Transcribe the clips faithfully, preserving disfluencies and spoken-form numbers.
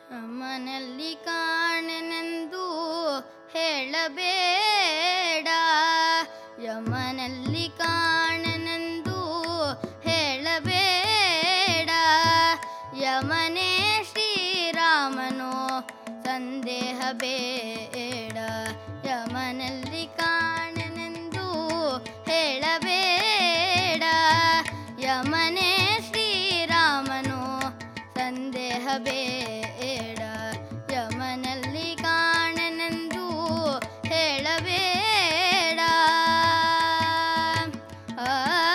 ಯಮನಲ್ಲಿ ಕಾಣೆನೆಂದು ಹೇಳಬೇಡ, ಯಮನಲ್ಲಿ ಕಾಣೆನೆಂದು ಹೇಳಬೇಡ. ಯಮನೇ ಶ್ರೀರಾಮನೋ ಸಂದೇಹ ಬೇಡ, ಯಮನಲ್ಲಿ ಕಾಣೆನೆಂದು ಹೇಳಬೇಡ. ಯಮನೇ ಶ್ರೀರಾಮನೋ ಸಂದೇಹ ಬೇಡ, ಯಮನಲ್ಲಿ ಕಾಣೆನೆಂದು ಹೇಳಬೇಡ. ಆ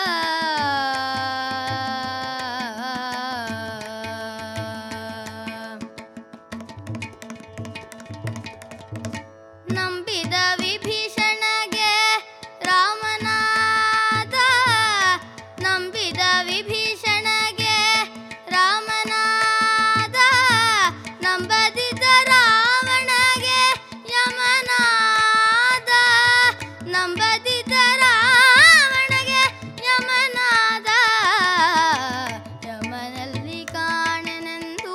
ನಂಬಿದ ವಿಭೀಷಣಗೆ ರಾಮನಾದ, ನಂಬಿದ ವಿಭೀಷಣಗೆ ರಾಮನಾದ. ನಂಬದಿದ್ದ ರಾವಣಗೆ ಯಮನಾದ, ನಂಬದಿದ್ದ ರಾವಣಗೆ ಯಮನಾದ. ಯಮನಲ್ಲಿ ಕಾಣೆನೆಂದು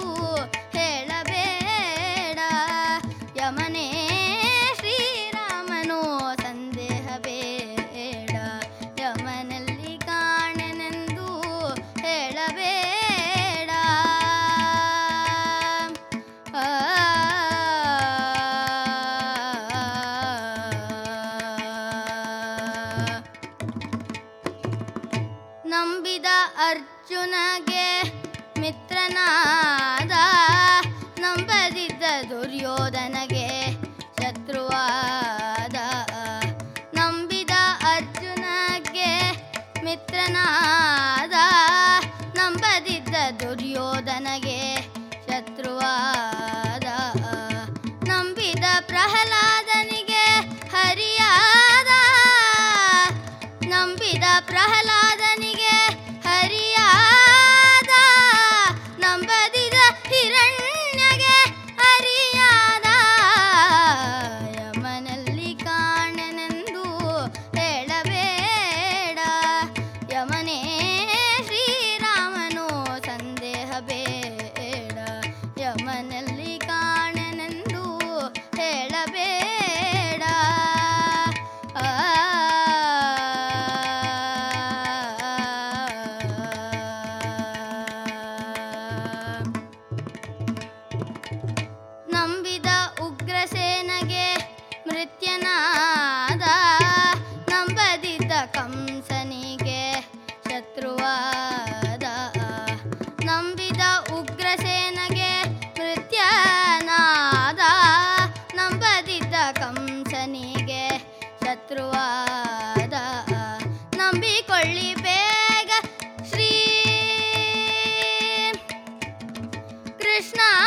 ಹೇಳಬೇಡ, ಯಮನೇ ಶ್ರೀರಾಮನೋ ಸಂದೇಹ ಬೇಡ, ಯಮನಲ್ಲಿ ಕಾಣೆನೆಂದು ಹೇಳಬೇಡ. ಆ ನಂಬಿದ ಅರ್ಜುನಗೆ ಮಿತ್ರನಾದ, ನಂಬದಿದ್ದ ದುರ್ಯೋಧನಗೆ ಶತ್ರುವಾದ. ನಂಬಿದ ಅರ್ಜುನಗೆ ಮಿತ್ರನಾದ, ನಂಬದಿದ್ದ ದುರ್ಯೋಧನಗೆ ಶತ್ರುವಾದ. ನಂಬಿದ ಪ್ರಹ್ಲಾದನಿಗೆ ಹರಿಯಾದ, ನಂಬಿದ ಪ್ರಹ್ಲಾದನಿಗೆ ಹರಿಯಾದ. ನಂಬದಿದ ಹಿರಣ್ಯಗೆ ಹರಿಯಾದ. ಯಮನಲ್ಲಿ ಕಾಣೆನೆಂದು ಹೇಳಬೇಡ, ಯಮನೇ ಶ್ರೀರಾಮನೋ ಸಂದೇಹ ಬೇಡ, ಯಮನಲ್ಲಿ ಕಾಣೆನೆಂದು ಹೇಳಬೇಡ. ಆ ನಂಬಿದ ಉಗ್ರಸೇನಗೆ ಮೃತ್ಯನಾದ, ನಂಬದಿದ್ದ ಕಂಸನಿಗೆ ಶತ್ರುವಾದ. ನಂಬಿದ ಉಗ್ರಸೇನಗೆ ಮೃತ್ಯನಾದ, ನಂಬದಿದ್ದ ಕಂಸನಿಗೆ ಶತ್ರುವಾದ. ನಂಬಿಕೊಳ್ಳಿ ಬೇಗ ಶ್ರೀ ಕೃಷ್ಣ